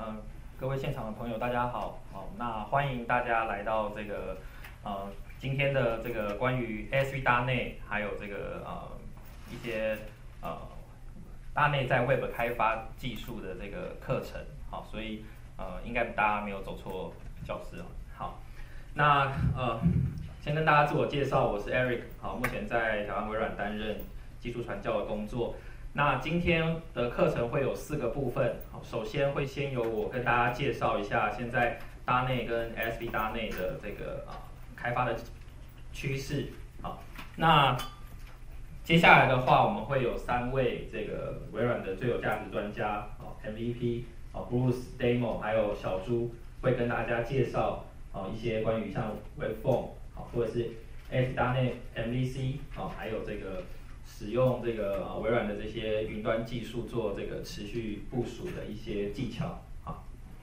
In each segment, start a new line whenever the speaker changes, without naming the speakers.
各位现场的朋友，大家好。那欢迎大家来到这个今天的这个关于 ASP 大内还有这个一些大内在 Web 开发技术的这个课程。好，所以应该大家没有走错教室哦。好，那先跟大家自我介绍，我是 Eric。好，目前在台湾微软担任技术传教的工作。那今天的课程会有4个部分。好，首先会先由我跟大家介绍一下现在大内跟 ASP 大内的这个开发的趋势。好，那接下来的话，我们会有3位这个微软的最有价值专家，MVP Bruce Demo 还有小朱会跟大家介绍一些关于像 Webform 或者是 ASP 大内 MVC 还有这个使用这个微软的这些云端技术做这个持续部署的一些技巧。好，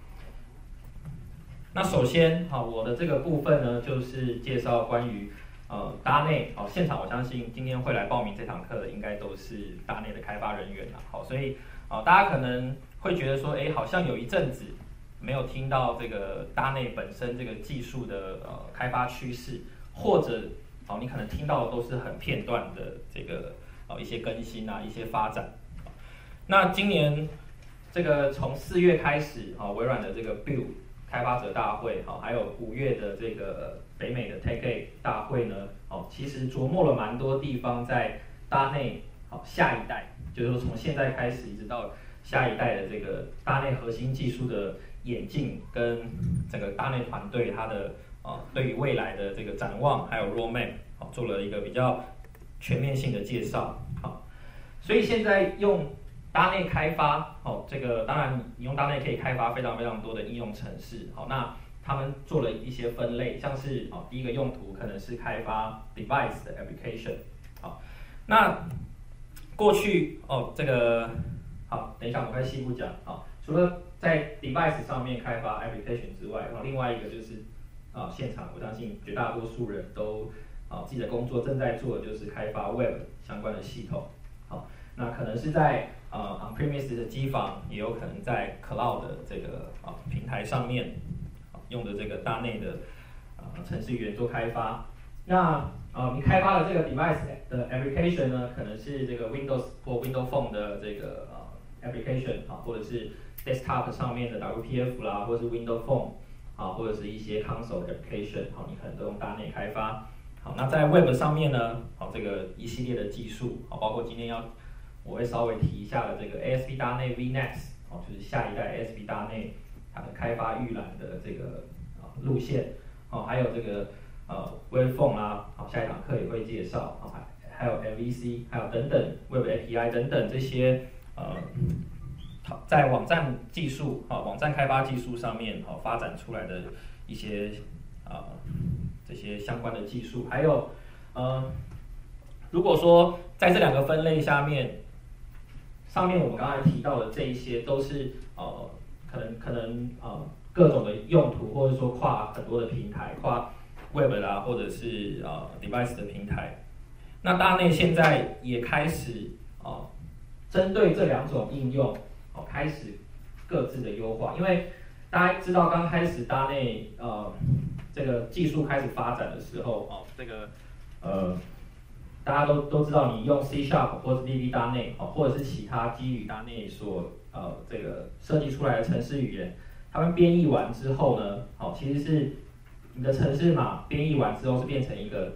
那首先我的这个部分呢，就是介绍关于大内。现场我相信今天会来报名这堂课的应该都是大内的开发人员啦。好，所以大家可能会觉得说，好像有一阵子没有听到这个大内本身这个技术的开发趋势，或者你可能听到的都是很片段的这个一些更新一些发展。那今年这个从4月开始微软的这个 Build 开发者大会还有5月的这个北美的 TechEd 大会呢，其实琢磨了蛮多地方在大内下一代，就是说从现在开始一直到下一代的这个大内核心技术的演进，跟整个大内团队它的对于未来的这个展望还有 roadmap 做了一个比较全面性的介绍。好，所以现在用大内开发这个当然你用大内可以开发非常非常多的应用程式。好，那他们做了一些分类，像是第一个用途可能是开发 device 的 application。好，那过去这个好，等一下我们会细部讲。除了在 device 上面开发 application 之外，另外一个就是现场我相信绝大多数人都自己的工作正在做的就是开发 Web 相关的系统。好，那可能是在on-premise 的机房，也有可能在 Cloud 的这个平台上面用的这个大内的程式语言做开发。那你开发的这个 device 的 application 呢，可能是这个 Windows 或 Windows Phone 的这个application 或者是 desktop 上面的 WPF 啦，或者是 Windows Phone 或者是一些 console application 你可能都用大内开发。好，那在 Web 上面呢，这个一系列的技术包括今天我会稍微提一下的这个 ASP 大内 VNext 就是下一代 ASP 大内它的开发预览的这个路线。还有这个Webform 下一堂课也会介绍。还有 MVC 还有等等 Web API 等等这些在网站技术网站开发技术上面发展出来的一些这些相关的技术。还有如果说在这2个分类上面我们刚才提到的这一些都是可能各种的用途，或者说跨很多的平台，跨 Web 啦，或者是device 的平台。那大内现在也开始针对这2种应用开始各自的优化。因为大家知道刚开始大内这个技术开始发展的时候这个大家都知道，你用 C# 或者 VB 大内或者是其他基于大内所这个设计出来的程式语言，他们编译完之后呢，其实是你的程式码编译完之后是变成一个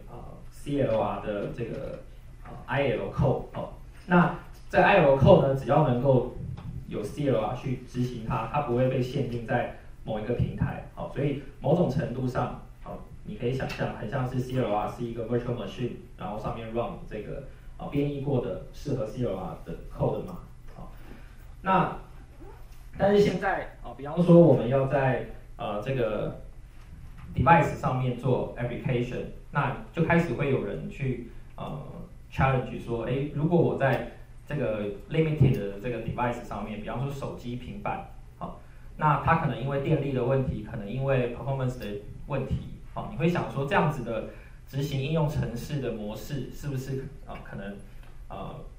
CLR 的这个IL code。那在 IL code 呢，只要能够有 CLR 去执行它不会被限定在某一个平台。所以某种程度上你可以想象很像是 CLR 是一个 virtual machine， 然后上面 run 这个编译过的适合 CLR 的 code 码。那但是现在比方说我们要在这个 device 上面做 application， 那就开始会有人去challenge 说，如果我在这个 limited 的这个 device 上面，比方说手机、平板，那它可能因为电力的问题，可能因为 performance 的问题，你会想说这样子的执行应用程式的模式是不是可能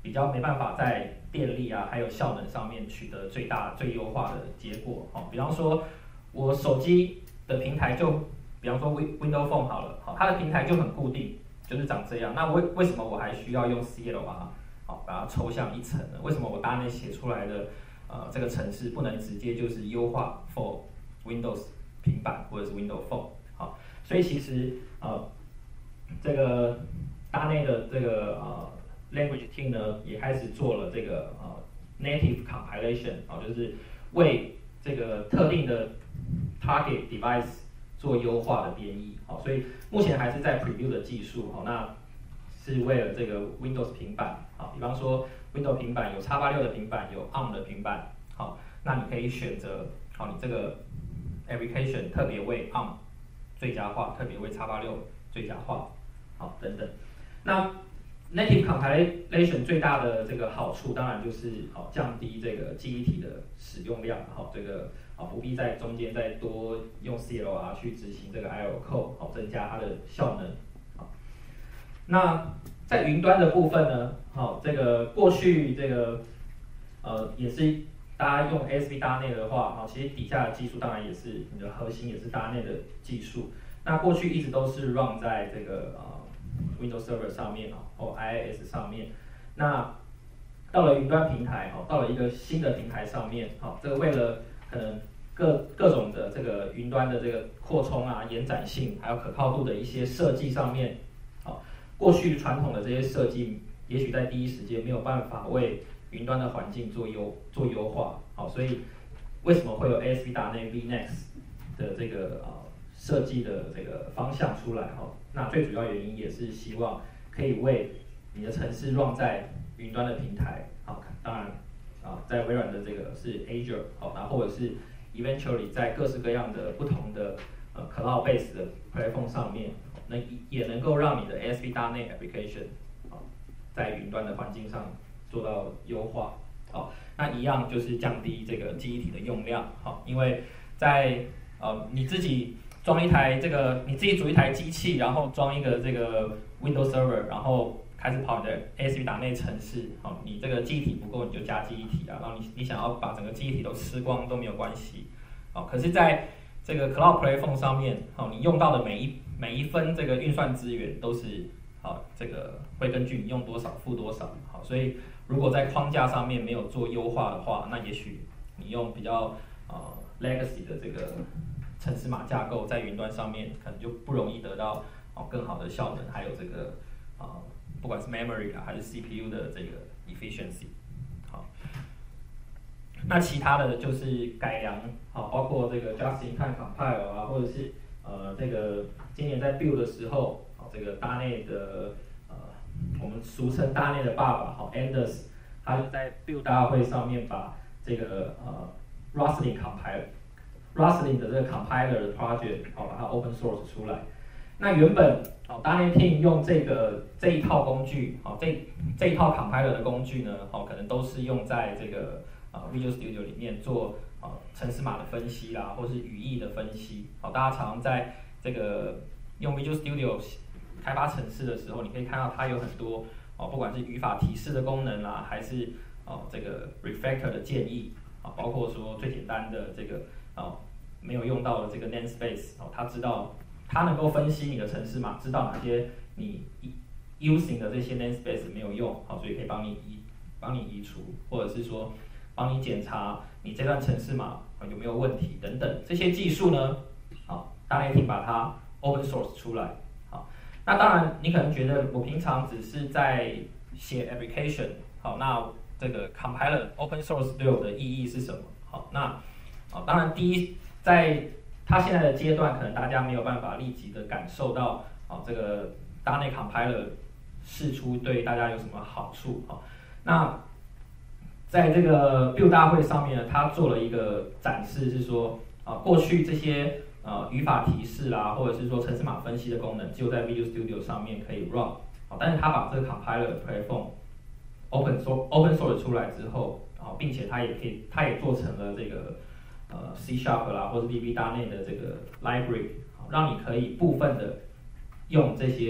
比较没办法在电力啊还有效能上面取得最优化的结果。比方说我手机的平台比方说 Windows Phone 好了，它的平台就很固定，就是长这样。那为什么我还需要用 CLR 把它抽象一层呢？为什么我大内写出来的这个程式不能直接就是优化 for Windows 平板或者是 Windows Phone？ 所以其实这个大内的这个language team 呢也开始做了这个native compilation 就是为这个特定的 target device 做优化的编译。所以目前还是在 preview 的技术。那是为了这个 Windows 平板。比方说 Windows 平板有 X86 的平板，有 ARM 的平板。那你可以选择你这个 application 特别为 ARM 最佳化，特别为 X86 最佳化，等等。那 native compilation 最大的这个好处，当然就是降低这个记忆体的使用量，这个不必在中间再多用 CLR 去执行这个 IO code，增加它的效能。那在云端的部分呢，这个过去这个也是大家用 ASP 搭内的话，其实底下的技术当然也是你的核心也是搭内的技术。那过去一直都是 run 在这个Windows Server 上面或 IIS 上面。那到了云端平台到了一个新的平台上面这个为了可能各种的这个云端的这个扩充啊、延展性还有可靠度的一些设计上面，过去传统的这些设计，也许在第一时间没有办法为云端的环境做优化。所以为什么会有 ASP 搭内 vNext 的这个设计的这个方向出来？那最主要原因也是希望可以为你的程式 run 在云端的平台。当然在微软的这个是 Azure， 然后或者是 eventually 在各式各样的不同的cloud base 的 platform 上面，也能够让你的 ASP 搭内 application 在云端的环境上做到优化。那一样就是降低这个记忆体的用量。因为在你自己装一台你自己组一台机器，然后装一个这个 Windows Server， 然后开始跑你的 ASP 搭内程式，你这个记忆体不够你就加记忆体啊，然后你想要把整个记忆体都吃光都没有关系。可是在这个 Cloud Platform 上面，你用到的每一分这个运算资源都是这个会根据你用多少付多少。所以如果在框架上面没有做优化的话，那也许你用比较legacy 的这个程式码架构在云端上面，可能就不容易得到更好的效能，还有这个不管是 memory 还是 CPU 的这个 efficiency。那其他的就是改良，包括这个 just-in-time compile 或者是这个今年在 build 的时候，这个搭内的我们俗称搭内的爸爸Anders， 他就在 build 大会上面把这个Roslyn 的这个 compiler 的 project 把它 open source 出来。那原本搭内 team 用这一套工具，这一套 compiler 的工具呢，可能都是用在这个Visual Studio 里面做程式码的分析啦，或是语义的分析。大家常在这个用 Visual Studio 开发程式的时候，你可以看到它有很多不管是语法提示的功能啦，还是这个 refactor 的建议，包括说最简单的这个没有用到的这个 namespace，它能够分析你的程式码，知道哪些你 using 的这些 namespace 没有用，所以可以帮你移除，或者是说帮你检查你这段程式码有没有问题等等。这些技术呢，搭内 team 把它 open source 出来。那当然你可能觉得我平常只是在写 application， 那这个 compiler open source 对我的意义是什么？那当然第一，在它现在的阶段，可能大家没有办法立即的感受到这个搭内 compiler 释出对大家有什么好处。那在这个 build 大会上面呢，他做了一个展示，是说过去这些语法提示啦，或者是说程式码分析的功能，只有在 Visual Studio 上面可以 run，但是他把这个 compiler platform open source 出来之后，并且他也做成了这个C# 啦，或者 VB 搭内的这个 library，让你可以部分的用这些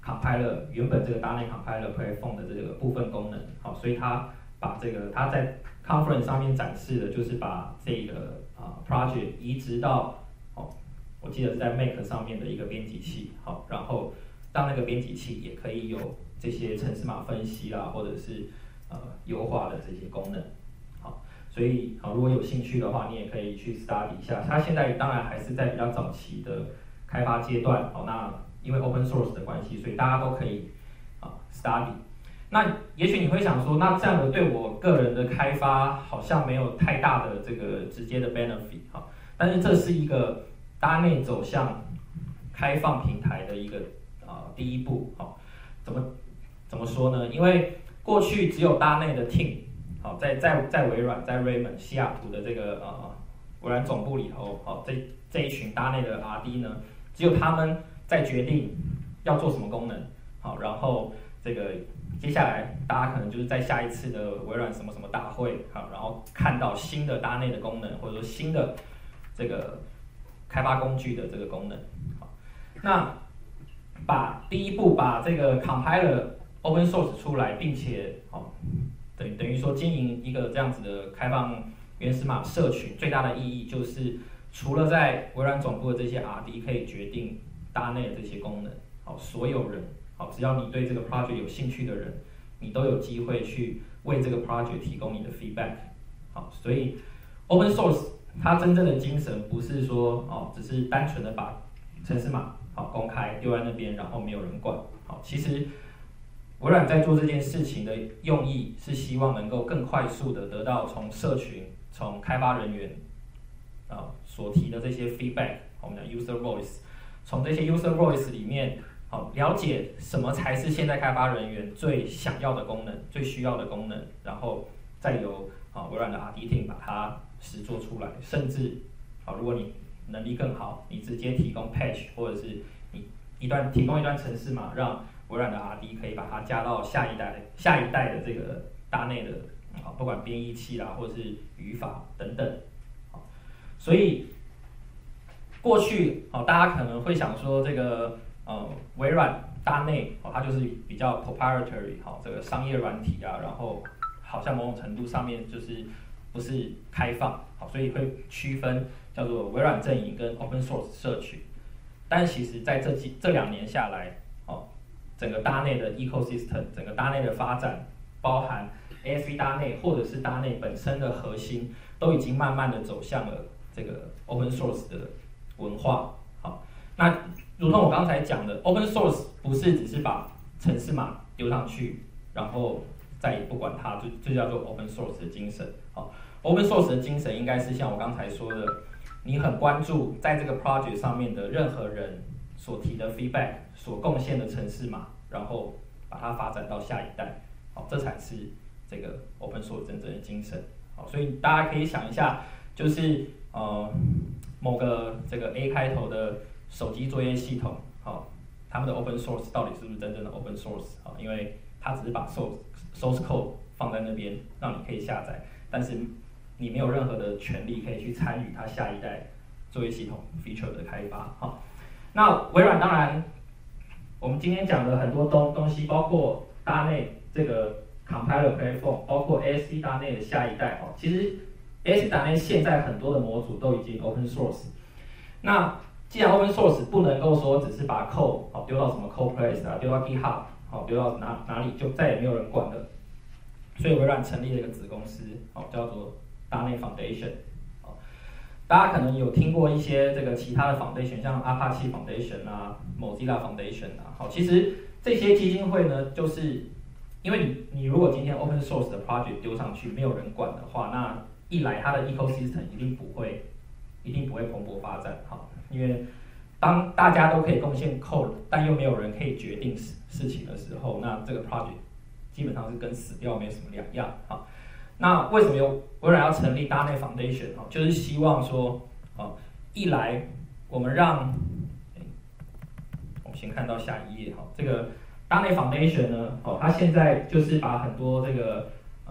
compiler 原本这个 .NET compiler platform 的这个部分功能，好，所以他把这个他在 conference 上面展示的就是把这个project 移植到我记得是在 Mac 上面的一个编辑器，好，然后让那个编辑器也可以有这些程式码分析啦，或者是优化的这些功能，好，所以如果有兴趣的话，你也可以去 study 一下。它现在当然还是在比较早期的开发阶段，好，那因为 open source 的关系，所以大家都可以study。那也许你会想说，那这样的对我个人的开发好像没有太大的这个直接的 benefit， 好，但是这是一个.NET走向开放平台的一个第一步，好，怎么说呢？因为过去只有.NET的 team， 好，在微软，在 Raymond 西雅图的这个微软总部里头，好，这一群.NET的 RD 呢，只有他们在决定要做什么功能，好，然后这个接下来大家可能就是在下一次的微软什么什么大会，好，然后看到新的.NET的功能，或者说新的这个开发工具的这个功能，好，那第一步把这个 compiler open source 出来，并且等于说经营一个这样子的开放原始码社群，最大的意义就是除了在微软总部的这些 RD 可以决定.NET的这些功能，好，所有人，好，只要你对这个 project 有兴趣的人，你都有机会去为这个 project 提供你的 feedback， 好，所以 open source 它真正的精神不是说只是单纯的把程式码公开丢在那边，然后没有人管，好，其实微软在做这件事情的用意是希望能够更快速的得到从社群、从开发人员所提的这些 feedback， 我们讲 user voice， 从这些 user voice 里面了解什么才是现在开发人员最想要的功能、最需要的功能，然后再由微软的 RD team 把它实作出来，甚至如果你能力更好，你直接提供 patch， 或者是你提供一段程式码，让微软的 RD 可以把它加到下一代的这个.NET的不管编译器啦，或者是语法等等，所以过去大家可能会想说这个微软.NET它就是比较 proprietary 这个商业软体啊，然后好像某种程度上面就是不是开放，所以会区分叫做微软阵营跟 open source 社群。但其实在这2年下来，整个.NET的 ecosystem， 整个.NET的发展，包含 ASP.NET 或者是.NET本身的核心，都已经慢慢的走向了这个 open source 的文化。好，那如同我刚才讲的 ，open source 不是只是把程式码丢上去，然后再也不管它，就叫做 open source 的精神。好 ，open source 的精神应该是像我刚才说的，你很关注在这个 project 上面的任何人所提的 feedback， 所贡献的程式码，然后把它发展到下一代。好，这才是这个 open source 真正的精神。好，所以大家可以想一下，就是某个这个 A 开头的手机作业系统，好，他们的 open source 到底是不是真正的 open source？ 好，因为它只是把 source code 放在那边，让你可以下载，但是你没有任何的权利可以去参与它下一代作业系统 feature 的开发。好，那微软当然，我们今天讲的很多东西，包括.NET这个 compiler platform， 包括 ASP.NET 的下一代，其实 ASP.NET 现在很多的模组都已经 open source。那既然 open source 不能够说只是把 code 丢到什么 CodePress 丢到 GitHub 丢到哪里就再也没有人管了，所以微软成立了一个子公司，叫做.NET Foundation。大家可能有听过一些这个其他的 foundation， 像 Apache Foundation 啊、Mozilla Foundation 啊。好，其实这些基金会呢，就是因为你如果今天 open source 的 project 丢上去，没有人管的话，那一来它的 ecosystem 一定不会蓬勃发展。好，因为当大家都可以贡献 code， 但又没有人可以决定事情的时候，那这个 project 基本上是跟死掉没有什么两样。好，那为什么微软要成立 .NET Foundation？ 就是希望说，一来我们让，我们先看到下一页，这个 .NET Foundation 呢，它现在就是把很多这个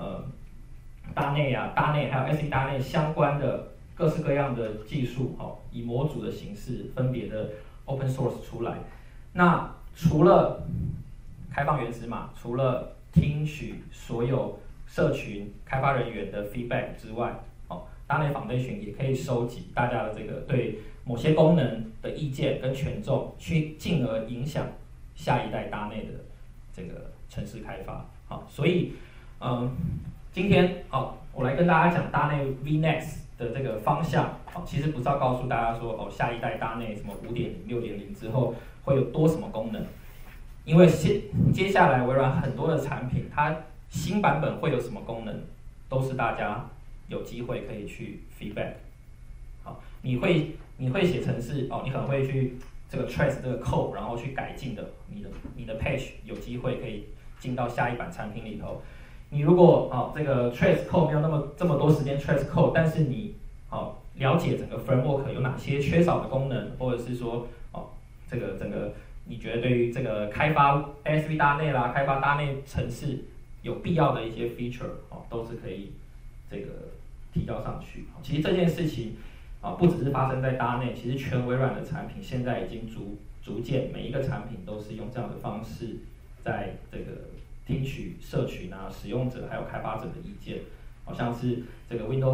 .NET 还有 ASP.NET 相关的各式各样的技术，以模组的形式分别的 open source 出来。那除了开放原始码，除了听取所有社群开发人员的 feedback 之外，DARNet Foundation 也可以收集大家的这个对某些功能的意见跟权重，去进而影响下一代 DARNet 的这个程式开发。好，所以今天我来跟大家讲 DARNet VNext 的这个方向。其实不是要告诉大家说下一代 DARNet 什么5.0、6.0之后会有多什么功能，因为接下来微软很多的产品，它新版本会有什么功能，都是大家有机会可以去 feedback。好，你会写程式你很会去这个 trace 这个 code， 然后去改进的，你的 page 有机会可以进到下一版产品里头。你如果这个 trace code 没有这么多时间 trace code， 但是你了解整个 framework 有哪些缺少的功能，或者是说这个整个你觉得对于这个开发 ASP DARNet 啦，开发 DARNet 程式有必要的一些 feature 都是可以这个提交上去。其实这件事情不只是发生在 DARNet， 其实全微软的产品现在已经逐渐每一个产品都是用这样的方式在这个听取社群使用者还有开发者的意见。好像是这个 Windows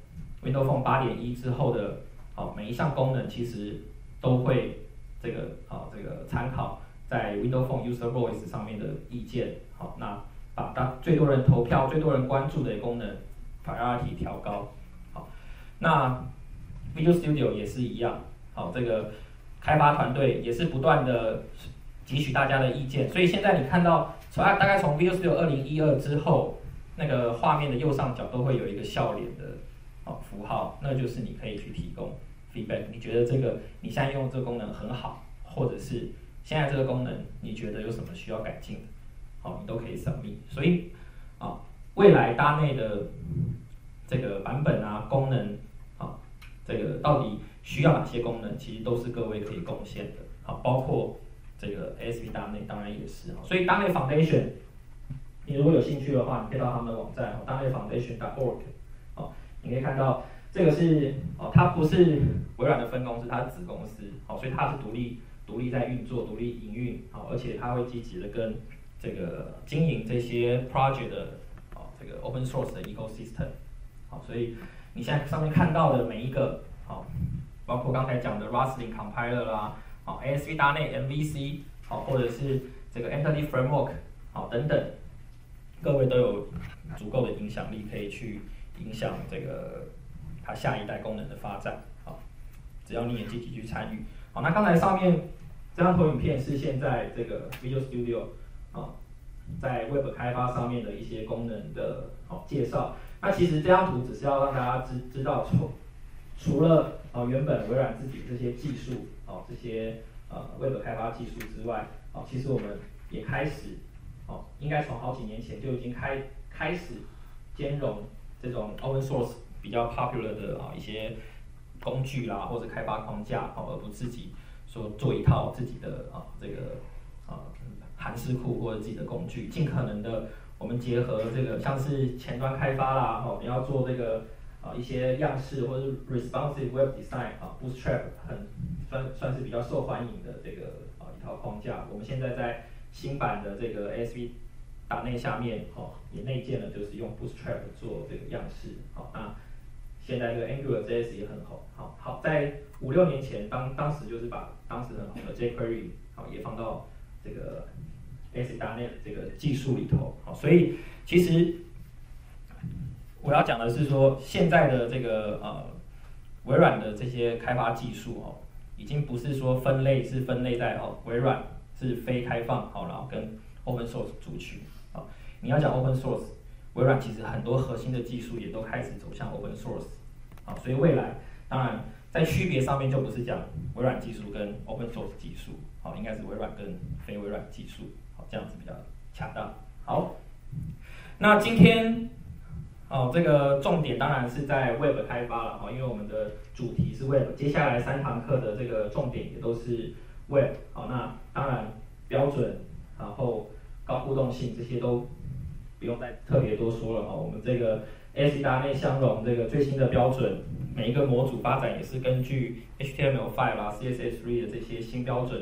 Phone 8.1 之后的每一项功能其实都会这个参考在 Windows Phone User Voice 上面的意见。好，那把最多人投票、最多人关注的功能 priority 调高。好，那 Visual Studio 也是一样。好，这个开发团队也是不断的汲取大家的意见，所以现在你看到大概从 Visual Studio 2012之后，那个画面的右上角都会有一个笑脸的符号，那就是你可以去提供 feedback。你觉得你现在用这个功能很好，或者是现在这个功能你觉得有什么需要改进的，你都可以 submit。所以未来DARNet的这个版本功能这个到底需要哪些功能，其实都是各位可以贡献的。包括这个 ASP DARNet 当然也是。所以 DARNet Foundation， 你如果有兴趣的话，你可以到他们的网站DARNetFoundation.org。你可以看到这个是它不是微软的分公司，它是子公司，所以它是独立在运作、独立营运，而且它会积极的跟这个经营这些 project 的这个 open source 的 ecosystem。所以你现在上面看到的每一个包括刚才讲的 Rustling Compiler 啦，ASP DARNet MVC， 或者是这个 Entity Framework 等等，各位都有足够的影响力可以去影响这个它下一代功能的发展。只要你也积极去参与。那刚才上面这张投影片是现在这个 Visual Studio 在 Web 开发上面的一些功能的介绍。那其实这张图只是要让大家知道除了原本微软自己这些技术这些Web 开发技术之外，其实我们也开始应该从好几年前就已经开始兼容这种 open source 比较 popular 的一些工具啦，或者开发框架，而不自己说做一套自己的这个函式库或者自己的工具，尽可能的我们结合这个像是前端开发啦，你要做这个一些样式或者是 responsive web design Bootstrap 算是比较受欢迎的这个一套框架。我们现在在新版的这个 ASP DARNet下面也内建了，就是用 Bootstrap 做这个样式。那现在这个 AngularJS 也很红。好，在5-6年前，当时就是把当时很红的 jQuery 也放到这个 ASP DARNet 这个技术里头。所以其实我要讲的是说，现在的这个微软的这些开发技术已经不是说分类在微软是非开放然后跟 open source 族群。你要讲 open source， 微软其实很多核心的技术也都开始走向 open source。所以未来当然在区别上面就不是讲微软技术跟 open source 技术，应该是微软跟非微软技术，这样子比较恰当。好，那今天这个重点当然是在 Web 开发了，因为我们的主题是 Web， 接下来3堂课的这个重点也都是 Web。那当然标准，然后高互动性这些都不用再特别多说了。我们这个 ASP DARNet 相容这个最新的标准，每一个模组发展也是根据 HTML5 啦、CSS3 的这些新标准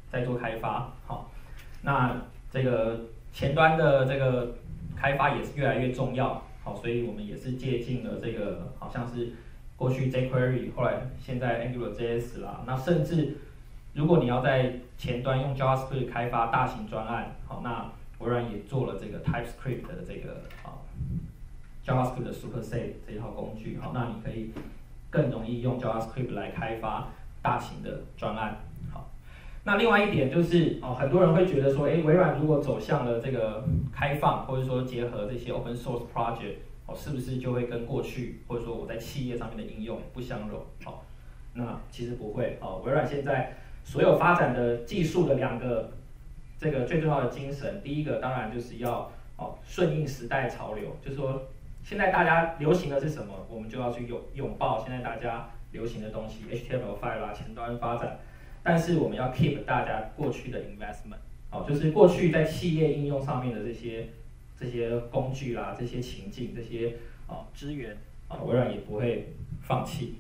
在做开发，好，那这个前端的这个开发也是越来越重要，好，所以我们也是借鉴了这个好像是过去 jQuery， 后来现在 AngularJS 啦，那甚至如果你要在前端用 JavaScript 开发大型专案，好，那微软也做了这个 TypeScript 的这个JavaScript 的 Superset 这一套工具，好，那你可以更容易用 JavaScript 来开发大型的专案，好。那另外一点就是很多人会觉得说，微软如果走向了这个开放，或者说结合这些 open source project，是不是就会跟过去或者说我在企业上面的应用不相容？那其实不会，微软现在所有发展的技术的2个这个最重要的精神，第一个当然就是要顺应时代潮流，就是说现在大家流行的是什么，我们就要去拥抱现在大家流行的东西 ，HTML5 啦，前端发展。但是我们要 keep 大家过去的 investment， 就是过去在企业应用上面的这些工具啦、这些情境、这些资源，微软也不会放弃。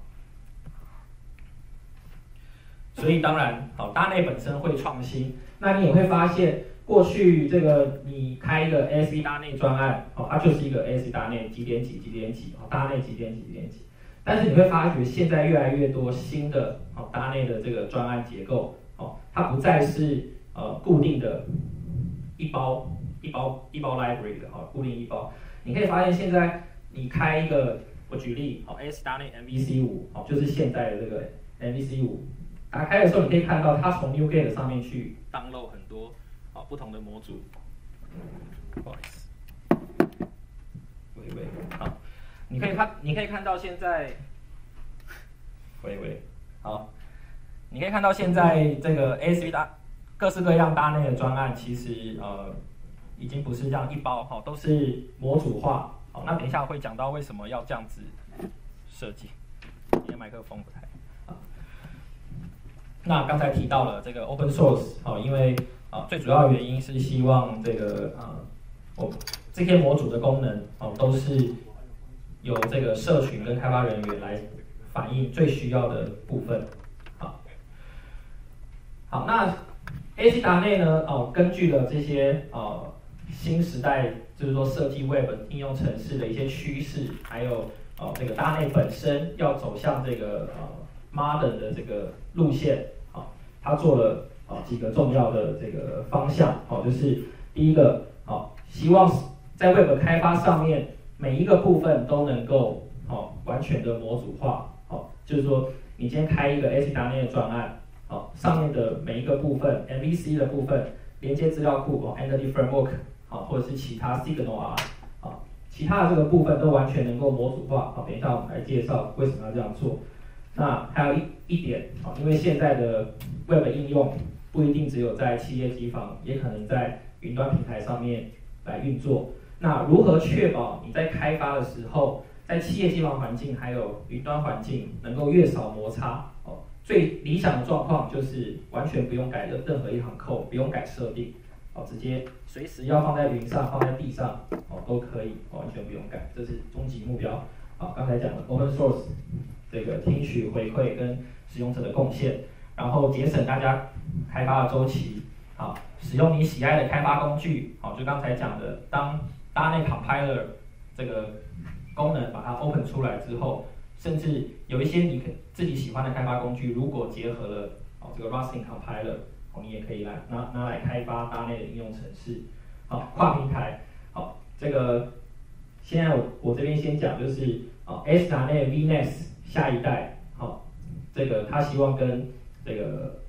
所以当然，搭内本身会创新，那你也会发现，过去这个你开一个 ASP 搭内专案，它就是一个 ASP 搭内几点几几点几，搭内几点几几点几。但是你会发觉，现在越来越多新的搭内的这个专案结构，它不再是固定的一包 library 的固定一包。你可以发现现在你开一个，我举例，ASP 搭内 MVC5，就是现在的这个 MVC5，打开的时候你可以看到它从 NuGet 上面去 download 很多不同的模组。不好意思，好。你可以看到现在，好，你可以看到现在这个 ASP 各式各样搭内的专案，其实已经不是这样一包，都是模组化。好，那等一下会讲到为什么要这样子设计。今天麦克风不太好。那刚才提到了这个 open source， 因为最主要的原因是希望这个这些模组的功能都是由这个社群跟开发人员来反映最需要的部分。好，那 ASP 搭内呢？根据了这些新时代，就是说设计 Web 应用程式的一些趋势，还有这个搭内本身要走向这个modern 的这个路线，它做了几个重要的这个方向，就是第一个，希望在 Web 开发上面每一个部分都能够完全的模组化，就是说你今天开一个 ASP 搭内的专案，上面的每一个部分 MVC 的部分，连接资料库Entity Framework， 或者是其他 Signal 其他的这个部分都完全能够模组化。等一下我们来介绍为什么要这样做。那还有一点，因为现在的 Web 应用不一定只有在企业机房，也可能在云端平台上面来运作。那如何确保你在开发的时候，在企业机房环境还有云端环境能够越少摩擦？最理想的状况就是完全不用改任何一行code，不用改设定，直接随时要放在云上、放在地上，都可以，完全不用改，这是终极目标。刚才讲的 open source 这个听取回馈跟使用者的贡献，然后节省大家开发的周期，使用你喜爱的开发工具，就刚才讲的，当搭内 compiler 这个功能把它 open 出来之后，甚至有一些你自己喜欢的开发工具，如果结合了这个 Rustic compiler， 你也可以拿来开发搭内的应用程式。跨平台，这个现在我这边先讲就是ASP 搭内 VNet 下一代，这个他希望跟这个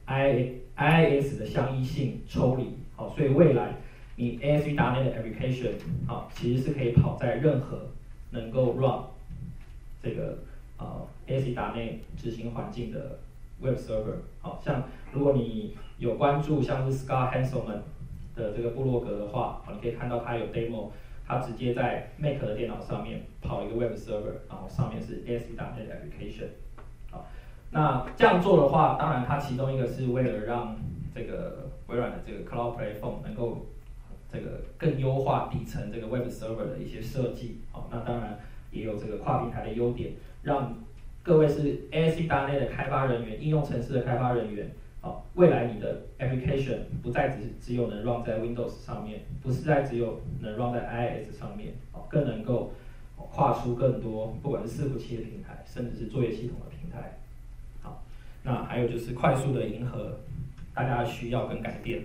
IIS 的相依性抽离，所以未来你 ASP 搭内的 application， 其实是可以跑在任何能够 run 这个ASP 搭内执行环境的 Web Server， 像如果你有关注像是 Scott Hanselman 的这个部落格的话，你可以看到他有 demo， 他直接在 Mac 的电脑上面跑一个 Web Server， 然后上面是 ASP 搭内的 application。那这样做的话，当然它其中一个是为了让这个微软的这个 Cloud Platform 能够这个更优化底层这个 Web Server 的一些设计，那当然也有这个跨平台的优点，让各位是 ASP 搭内的开发人员、应用程式的开发人员， 好，未来你的 application 不再只有能 run 在 Windows 上面，不是只有能 run 在 iOS 上面，更能够跨出更多，不管是伺服器的平台，甚至是作业系统的平台。好，那还有就是快速的迎合大家的需要跟改变。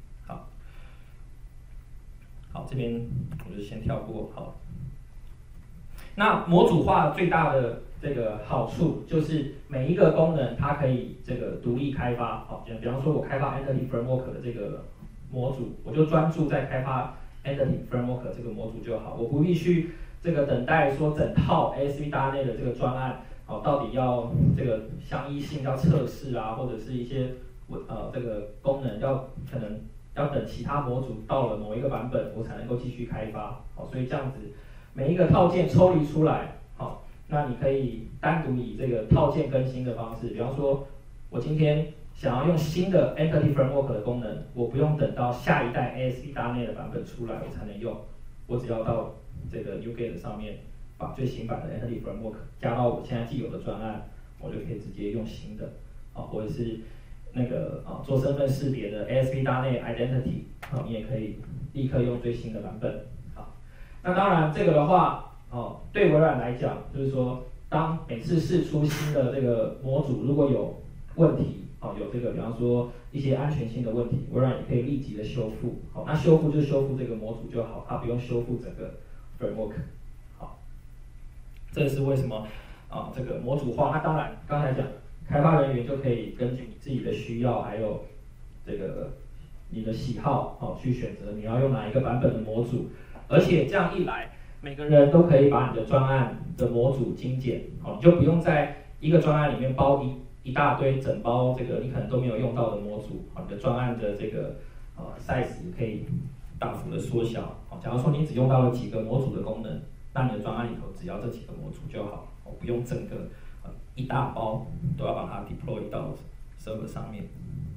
好，这边我就先跳过。好，那模组化最大的这个好处就是每一个功能它可以这个独立开发。好，比方说我开发 Entity Framework 的这个模组，我就专注在开发 Entity Framework 这个模组就好，我不必去这个等待说整套 ASP.NET 的这个专案，到底要这个相依性要测试啊，或者是一些这个功能可能要等其他模组到了某一个版本，我才能够继续开发。好，所以这样子每一个套件抽离出来，好，那你可以单独以这个套件更新的方式，比方说，我今天想要用新的 Entity Framework 的功能，我不用等到下一代 ASP.NET 的版本出来我才能用，我只要到这个 NuGet 上面把最新版的 Entity Framework 加到我现在既有的专案，我就可以直接用新的，或者是那个做身份识别的 ASP.NET Identity， 你也可以立刻用最新的版本。好，那当然这个的话，对微软来讲，就是说当每次释出新的这个模组如果有问题，有这个比方说一些安全性的问题，微软也可以立即的修复。好，那修复就修复这个模组就好，它不用修复整个 framework。好，这是为什么这个模组化。那当然刚才讲，开发人员就可以根据你自己的需要，还有这个你的喜好，去选择你要用哪一个版本的模组。而且这样一来，每个人都可以把你的专案的模组精简，你就不用在一个专案里面包一大堆整包这个你可能都没有用到的模组，你的专案的这个size 可以大幅的缩小。假如说你只用到了几个模组的功能，那你的专案里头只要这几个模组就好，不用整个一大包都要把它 deploy 到 server 上面。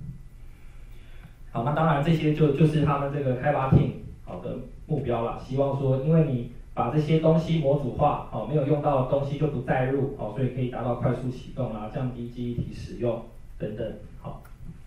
好，那当然这些就是他们这个开发 team 的目标啦，希望说因为你把这些东西模组化，没有用到的东西就不载入，所以可以达到快速启动啊，降低记忆体使用等等。好，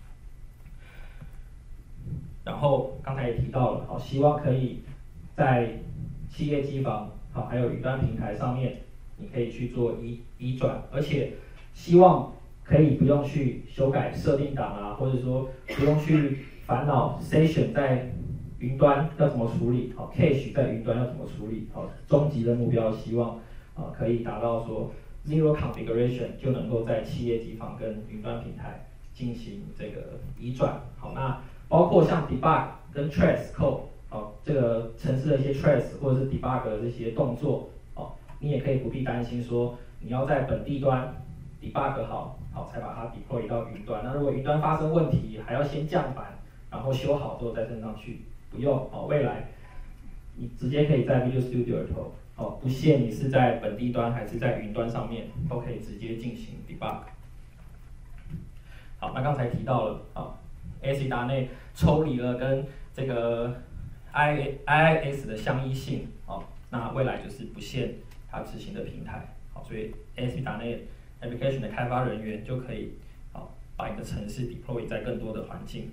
然后刚才也提到了，希望可以在企业机房还有云端平台上面，你可以去做移转，而且希望可以不用去修改设定档啊，或者说不用去烦恼 session 在云端要怎么处理，cache 在云端要怎么处理，终极的目标希望可以达到说 zero configuration 就能够在企业机房跟云端平台进行这个移转。好，那包括像 debug 跟 trace code， 这个程式的一些 trace 或者是 debug 的这些动作，你也可以不必担心说你要在本地端 debug 好才把它 deploy 到云端。那如果云端发生问题，还要先降版，然后修好之后再升上去，不用。未来你直接可以在 Visual Studio 里头，不限你是在本地端还是在云端上面，都可以直接进行 debug。好，那刚才提到了ASP.NET 抽离了跟这个 IIS 的相依性，那未来就是不限它执行的平台，所以 ASP.NET Application 的开发人员就可以把你的程式 deploy 在更多的环境。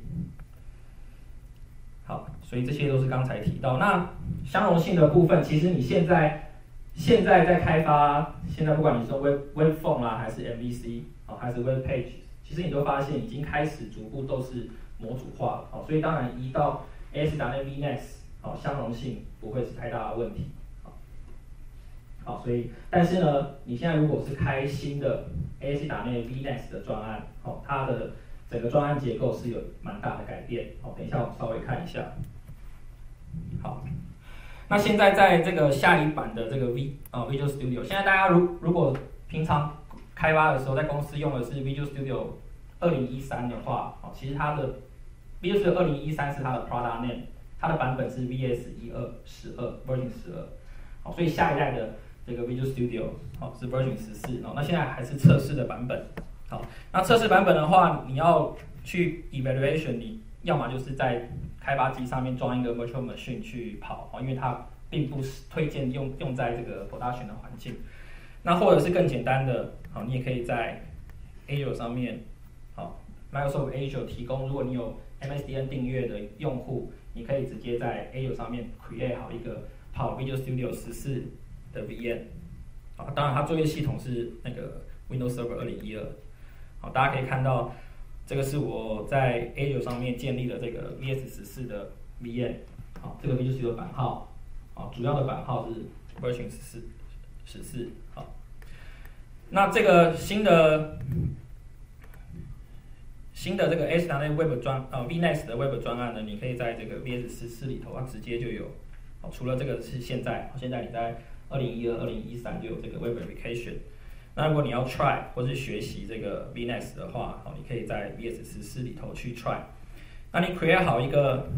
好，所以这些都是刚才提到。那相容性的部分，其实你现在在开发，现在不管你是用 Web Form 啦，还是 MVC 还是 Web Page， 其实你都发现已经开始逐步都是模组化了。所以当然移到 ASP.NET VNext， 相容性不会是太大的问题。好，所以但是呢，你现在如果是开新的 ASP.NET VNext 的专案，它的整个专案结构是有蛮大的改变。等一下我们稍微看一下。好，那现在在这个下一版的这个 Visual Studio， 现在大家如果平常开发的时候在公司用的是 Visual Studio 2013的话，其实它的 Visual Studio 2013是它的 product name， 它的版本是 VS12 Version 12。好，所以下一代的这个 Visual Studio 是 Version 14，那现在还是测试的版本。好，那测试版本的话，你要去 evaluation， 你要么就是在开发机上面装一个 virtual machine 去跑，因为它并不是推荐用在这个 production 的环境。那或者是更简单的，你也可以在 Azure 上面， Microsoft Azure 提供，如果你有 MSDN 订阅的用户，你可以直接在 Azure 上面 create 好一个跑 Visual Studio 14的 VM。当然它作业系统是那个 Windows Server 2012。大家可以看到，这个是我在 Azure 上面建立的这个 VS14的 VM。这个 Visual Studio 版号，主要的版号是 Version 14。那这个新的这个 ASP.NET Web VNext 的 Web 专案呢，你可以在这个 VS14里头，它直接就有。除了这个是现在你在2012、2013就有这个 Web Application。那如果你要 try 或是学习这个 VNext 的话，你可以在 VS14里头去 try。那你 create 好一个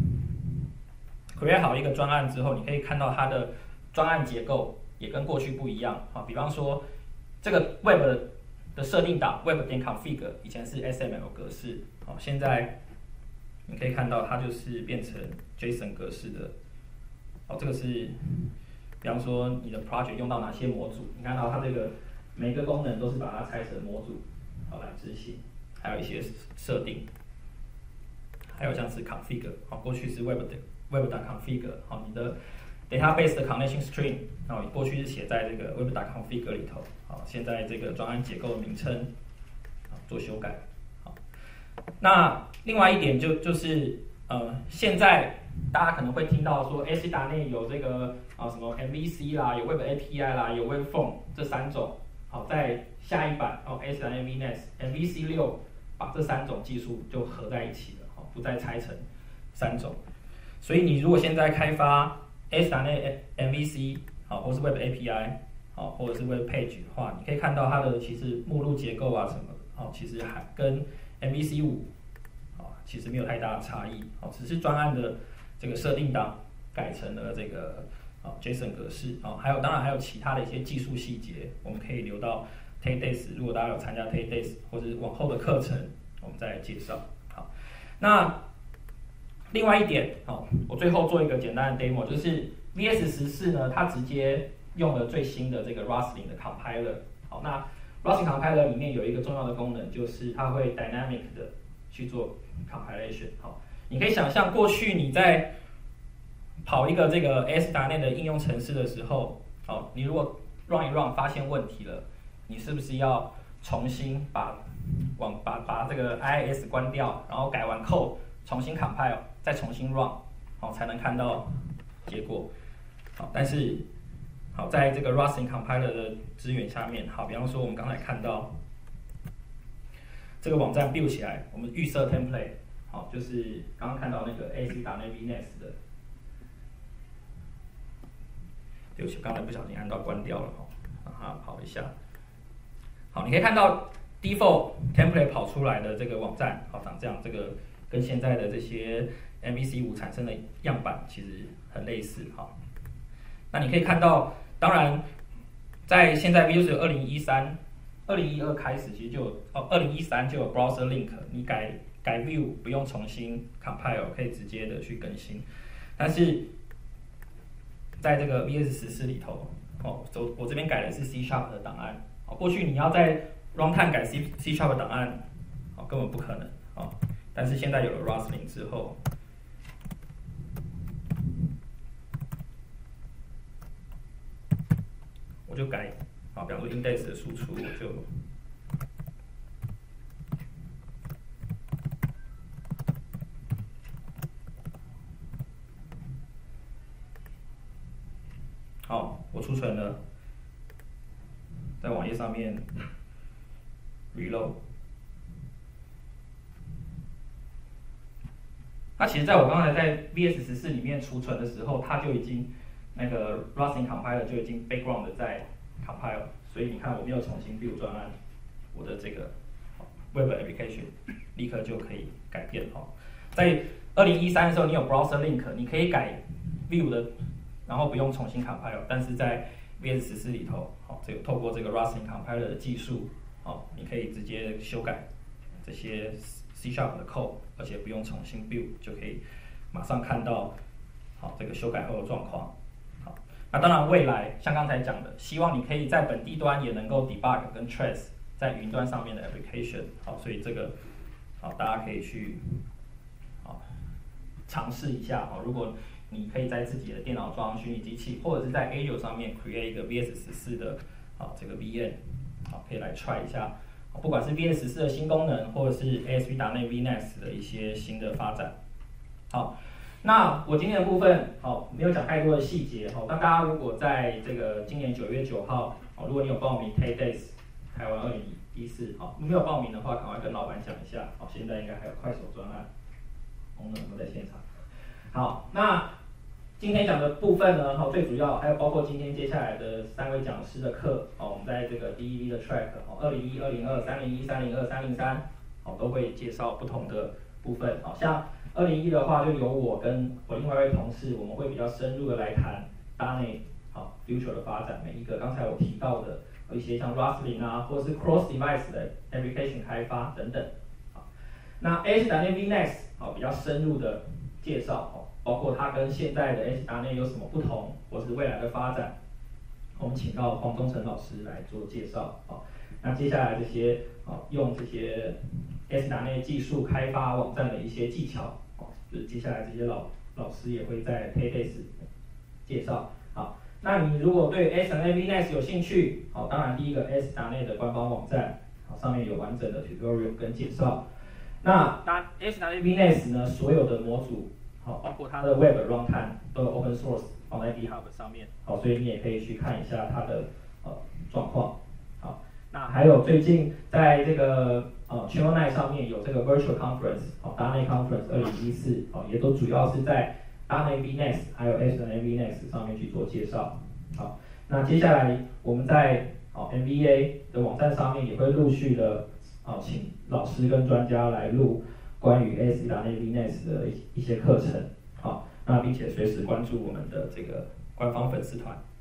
专案之后，你可以看到它的专案结构也跟过去不一样。比方说这个 Web 的设定档 web.config 以前是 XML 格式，现在你可以看到它就是变成 JSON 格式的。这个是比方说你的 project 用到哪些模组，你看到它这个每个功能都是把它拆成模组来执行，还有一些设定，还有像是 config， 过去是 web.config， 你的 database 的 connection string， 过去是写在这个 web.config 里头，现在这个专案结构的名称做修改。那另外一点就是现在大家可能会听到说 ASP.NET 有这个什么 MVC 啦，有 Web API 啦，有 Web Form 这3种。在下一版ASP.NET VNext MVC 6把这3种技术就合在一起了，不再拆成3种。所以你如果现在开发 ASP.NET MVC 或是 Web API 或者是 Web Page 的话，你可以看到它的其实目录结构什么的其实还跟 MVC 5其实没有太大的差异，只是专案的这个设定档改成了这个JSON 格式，当然还有其他的一些技术细节，我们可以留到 TechDays， 如果大家有参加 TechDays 或者往后的课程，我们再来介绍。那另外一点，我最后做一个简单的 demo， 就是 VS14呢，它直接用了最新的这个 Rustling 的 compiler。那 Rustling compiler 里面有一个重要的功能，就是它会 dynamic 的去做 compilation。你可以想象过去你在跑一个这个 ASP.NET 的应用程式的时候，你如果 run 一 run 发现问题了，你是不是要重新把这个 IIS 关掉，然后改完 code 重新 compile， 再重新 run， 才能看到结果。但是在这个 Rustling compiler 的支援下面，比方说我们刚才看到这个网站 build 起来，我们预设 template， 就是刚刚看到那个 ASP.NET VNext 的。对不起，刚才不小心按到关掉了，让它跑一下。你可以看到 default template 跑出来的这个网站，长这样，这个跟现在的这些 MVC 5产生的样板其实很类似。那你可以看到，当然在现在 Visual 2012开始，其实就有2013就有 browser link， 你改 view 不用重新 compile， 可以直接的去更新。但是在这个 VS14里头，我这边改的是 C# 的档案，过去你要在 runtime 改 C# 的档案，根本不可能，但是现在有了 Rustling 之后，我就改，比方说 index 的输出，我就我储存了，在网页上面 reload。它其实在我刚才在 VS14里面储存的时候，它就已经那个 Rustling compiler 就已经 background 的在 compile， 所以你看我没有重新 build 专案，我的这个 Web application 立刻就可以改变。在2013的时候，你有 browser link， 你可以改 view 的。然后不用重新 compile， 但是在 VS14里头，透过这个 Rustling compiler 的技术，你可以直接修改这些 C# 的 code， 而且不用重新 build， 就可以马上看到这个修改后的状况。那当然未来像刚才讲的，希望你可以在本地端也能够 debug 跟 trace 在云端上面的 application， 所以这个好，大家可以去尝试一下哦。如果你可以在自己的电脑装虚拟机器，或者是在 Azure 上面 create 一个 VS14的这个 VM， 可以来 try 一下。不管是 VS14的新功能，或者是 ASP.NET VNext 的一些新的发展。好，那我今天的部分没有讲太多的细节那大家如果在这个今年9月9号如果你有报名 TEDx 台湾2014没有报名的话，赶快跟老板讲一下现在应该还有快手专案，我们在现场。好，那今天讲的部分呢，最主要还有包括今天接下来的3位讲师的课我们在这个 DEV 的 track 201、202、301、302、303都会介绍不同的部分像201的话，就由我跟我另外一位同事，我们会比较深入的来谈DANA future 的发展，每一个刚才我提到的一些像 Rustling 或者是 cross device 的 application 开发等等。那 ASP.NET VNext 比较深入的介绍包括它跟现在的 ASP.NET 有什么不同，或是未来的发展，我们请到黄忠诚老师来做介绍那接下来这些用这些 ASP.NET 技术开发网站的一些技巧就是接下来这些老师也会在 TEDx 介绍那你如果对 ASP.NET VNext 有兴趣当然第一个 ASP.NET 的官方网站上面有完整的 tutorial 跟介绍。那 ASP.NET VNext 呢，所有的模组包括它的 Web Runtime 都有 Open Source 放在 GitHub 上面所以你也可以去看一下它的状况那还有最近在这个ChannelNet 上面有这个 Virtual Conference DANA Conference 2014也都主要是在 DANA VNext 还有 ASP.NET VNext 上面去做介绍那接下来我们在MBA 的网站上面也会陆续的请老师跟专家来录关于 ASP.NET VNext 的一些课程那并且随时关注我们的这个官方粉丝团。